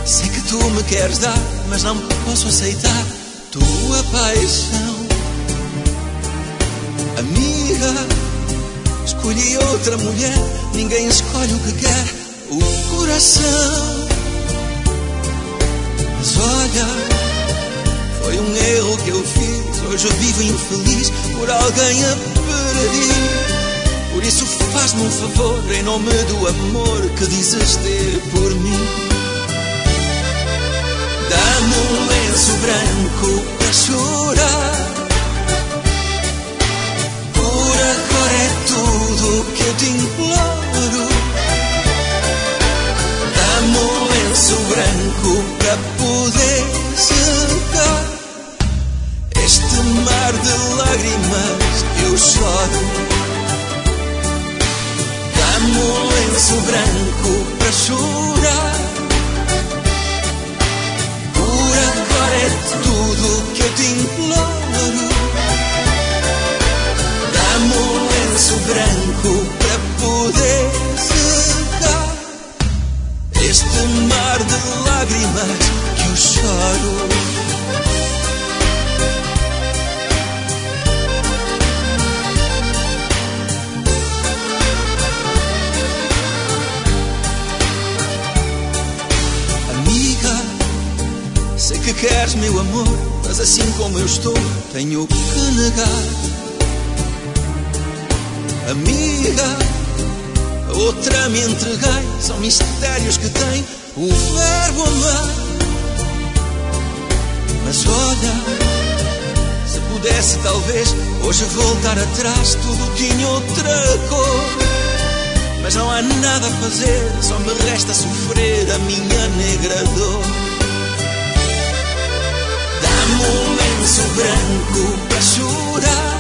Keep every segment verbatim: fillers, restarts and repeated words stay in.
Sei que tu me queres dar, mas não posso aceitar tua paixão. Amiga, escolhi outra mulher, ninguém escolhe o que quer, o coração. Mas olha, foi um erro que eu fiz, hoje eu vivo infeliz por alguém a perder. Por isso faz-me um favor, em nome do amor que dizes ter por mim. Dá-me um lenço branco para chorar, por agora é tudo que eu te imploro. Dá-me um lenço branco para poder secar este mar de lágrimas que eu choro. Dá-me um lenço branco para chorar, por agora é tudo que eu te imploro. Dá-me um lenço branco para poder secar este mar de lágrimas que eu choro. Sei que queres meu amor, mas assim como eu estou, tenho que negar. Amiga, a outra me entreguei, são mistérios que tem o verbo amar. Mas olha, se pudesse talvez hoje voltar atrás, tudo tinha outra cor. Mas não há nada a fazer, só me resta sofrer a minha negra dor. Dá-me um lenço branco para chorar,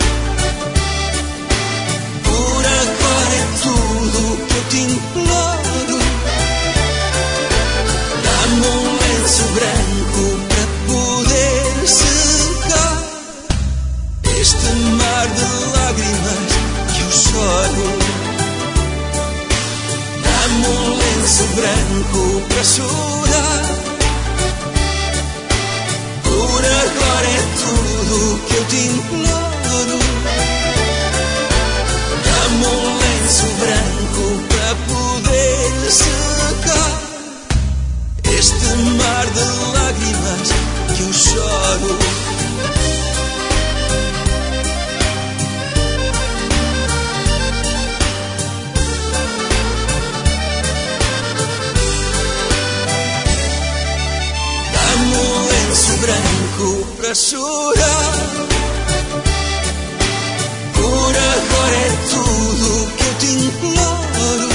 por agora é tudo que eu te imploro. Dá-me um lenço branco para poder secar este mar de lágrimas que eu choro. Dá-me um lenço branco para chorar, por agora é tudo que eu te imploro. Dá-me um lenço branco para poder secar este mar de lágrimas que eu choro. Dá-me um lenço branco para chorar, por agora é tudo que eu te imploro.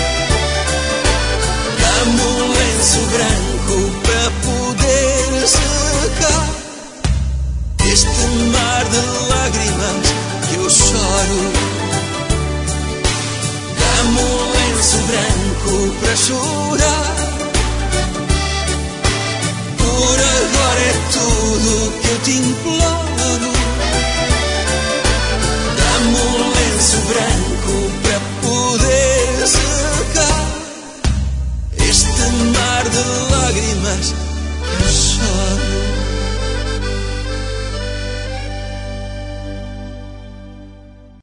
Dá-me um lenço branco para poder secar este mar de lágrimas que eu choro. Dá-me um lenço branco para chorar, por agora é tudo que eu te imploro.